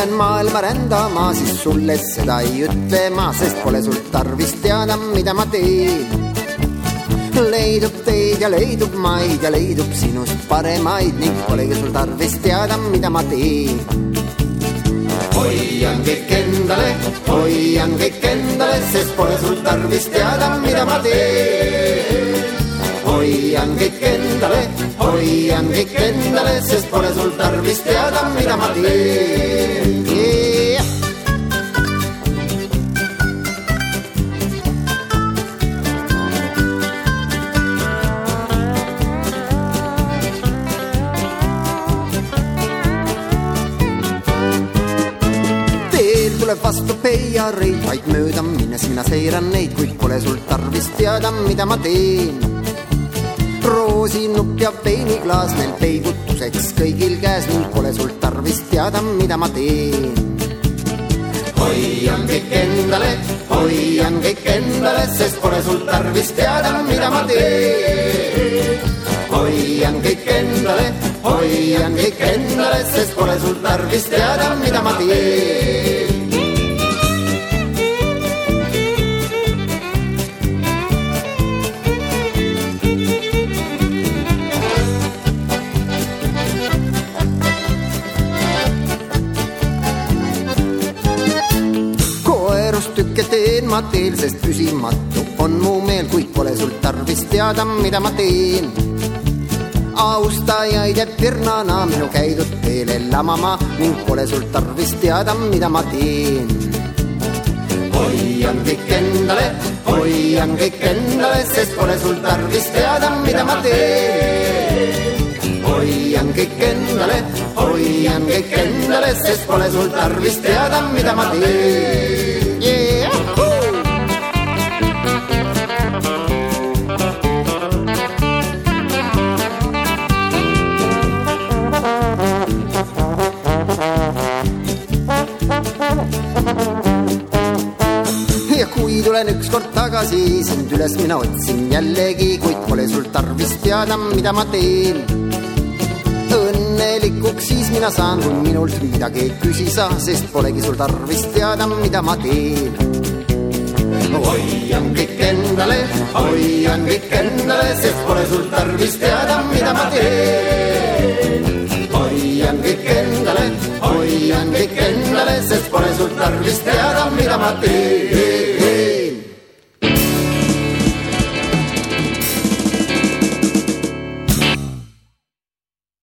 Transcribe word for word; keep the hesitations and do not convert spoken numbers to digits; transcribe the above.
lähen maailma rändama, siis sulle seda ei ütle ma, sest pole sul tarvis teada, mida ma teen. Leidub teid ja leidub maid ja leidub sinust paremaid ning polegi sul tarvis teada, mida ma teen. Hoian kõik endale, hoian kõik endale, sest pole sul tarvis teada, mida ma teen. Hoian kõik endale, hoian kõik endale, sest pole sul tarvis teada, mida ma teen. Yeah. Teel tuleb vastu peiareid, vaid mööda minnes mina seiran neid, kuid pole sul tarvis teada, mida ma teen. Roosinupp ja veiniklaas neil peibutuseks kõigil käes ning pole sul tarvis teada, mida ma teen. Hoian kõik endale, hoian kõik endale, sest pole sul tarvis teada, mida ma teen. Hoian kõik endale, hoian kõik endale, sest pole sul tarvis teada, mida ma teen. Tükke teen ma teel, sest püsimatu on mu meel, kuid pole sul tarvis teada, mida ma teen. Austajaid jääb virnana minu käidud teele lamama ning pole sul tarvis teada, mida ma teen. Hoian kõik endale, hoian kõik endale, sest pole sul tarvis teada, mida ma teen. Hoian kõik endale, hoian kõik endale, sest pole sul tarvis teada, mida ma teen. Yeah. Ja kui tulen ükskord tagasi, sind üles mina otsin jällegi, kuid pole sul tarvis teada, mida ma teen. Õnnelikuks siis mina saan, kui minult midagi ei küsi sa, sest polegi sul tarvis teada, mida ma teen. Hoian kõik endale, hoian kõik endale, sest pole sul tarvis teada, mida ma teen. Hoian kõik endale, hoian kõik endale, sest pole sul tarvis teada, mida ma teen.